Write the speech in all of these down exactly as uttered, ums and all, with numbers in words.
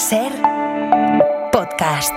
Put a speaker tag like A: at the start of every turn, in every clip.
A: Ser Podcast.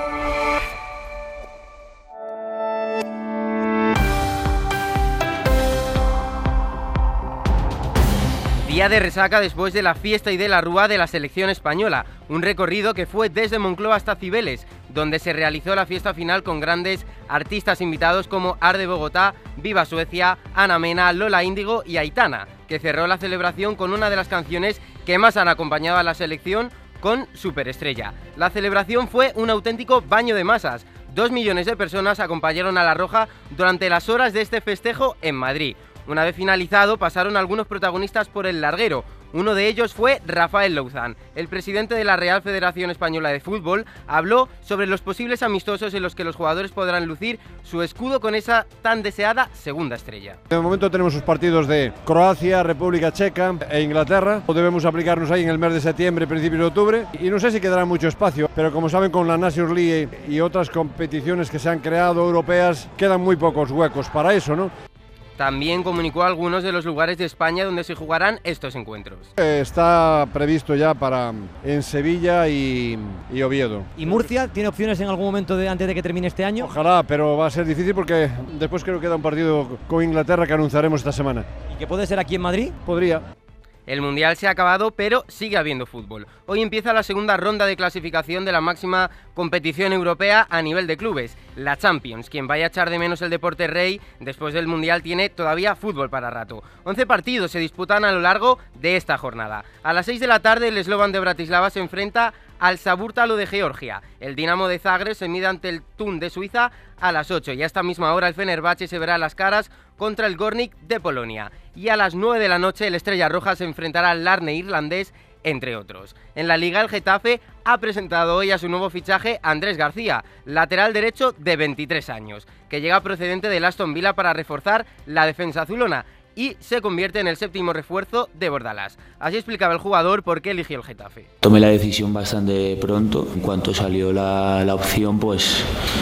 B: Día de resaca después de la fiesta y de la rúa de la selección española, un recorrido que fue desde Moncloa hasta Cibeles, donde se realizó la fiesta final con grandes artistas invitados como Arde Bogotá, Viva Suecia, Ana Mena, Lola Índigo y Aitana, que cerró la celebración con una de las canciones que más han acompañado a la selección, con Superestrella. La celebración fue un auténtico baño de masas. Dos millones de personas acompañaron a La Roja durante las horas de este festejo en Madrid. Una vez finalizado, pasaron algunos protagonistas por el larguero. Uno de ellos fue Rafael Louzán. El presidente de la Real Federación Española de Fútbol habló sobre los posibles amistosos en los que los jugadores podrán lucir su escudo con esa tan deseada segunda estrella.
C: De momento tenemos sus partidos de Croacia, República Checa e Inglaterra. Debemos aplicarnos ahí en el mes de septiembre, principios de octubre. Y no sé si quedará mucho espacio, pero como saben, con la Nations League y otras competiciones que se han creado europeas, quedan muy pocos huecos para eso, ¿no?
B: También comunicó algunos de los lugares de España donde se jugarán estos encuentros.
C: Está previsto ya para en Sevilla y, y Oviedo.
D: ¿Y Murcia tiene opciones en algún momento de, antes de que termine este año?
C: Ojalá, pero va a ser difícil porque después creo que queda un partido con Inglaterra que anunciaremos esta semana.
D: ¿Y que puede ser aquí en Madrid?
C: Podría.
B: El Mundial se ha acabado, pero sigue habiendo fútbol. Hoy empieza la segunda ronda de clasificación de la máxima competición europea a nivel de clubes, la Champions. Quien vaya a echar de menos el deporte rey después del Mundial tiene todavía fútbol para rato. once partidos se disputan a lo largo de esta jornada. A las seis de la tarde el Slovan de Bratislava se enfrenta al Saburtalo de Georgia. El Dinamo de Zagreb se mide ante el Thun de Suiza a las ocho y a esta misma hora el Fenerbahce se verá las caras contra el Gornik de Polonia. Y a las nueve de la noche el Estrella Roja se enfrentará al Larne irlandés, entre otros. En la Liga el Getafe ha presentado hoy a su nuevo fichaje Andrés García, lateral derecho de veintitrés años, que llega procedente del Aston Villa para reforzar la defensa azulona y se convierte en el séptimo refuerzo de Bordalás. Así explicaba el jugador por qué eligió el Getafe.
E: Tomé la decisión bastante pronto. En cuanto salió la, la opción, pues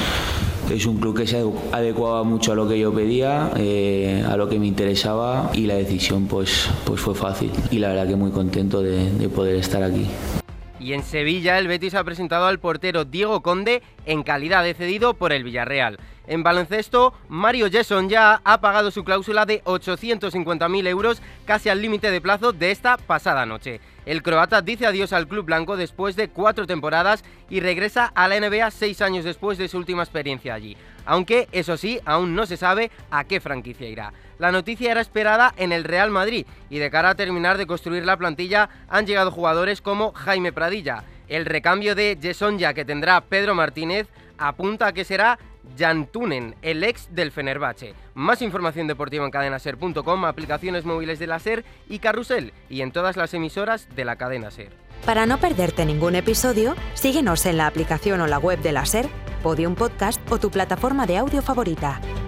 E: es un club que se adecuaba mucho a lo que yo pedía, eh, a lo que me interesaba, y la decisión pues, pues fue fácil. Y la verdad que muy contento de, de poder estar aquí.
B: Y en Sevilla el Betis ha presentado al portero Diego Conde en calidad de cedido por el Villarreal. En baloncesto, Mario Gesson ya ha pagado su cláusula de ochocientos cincuenta mil euros, casi al límite de plazo de esta pasada noche. El croata dice adiós al club blanco después de cuatro temporadas y regresa a la N B A seis años después de su última experiencia allí. Aunque, eso sí, aún no se sabe a qué franquicia irá. La noticia era esperada en el Real Madrid y de cara a terminar de construir la plantilla han llegado jugadores como Jaime Pradilla. El recambio de Gesson ya que tendrá Pedro Martínez apunta a que será Jan Tunen, el ex del Fenerbahce. Más información deportiva en cadena ser punto com, aplicaciones móviles de la SER y Carrusel, y en todas las emisoras de la cadena SER.
A: Para no perderte ningún episodio, síguenos en la aplicación o la web de la SER, Podium Podcast o tu plataforma de audio favorita.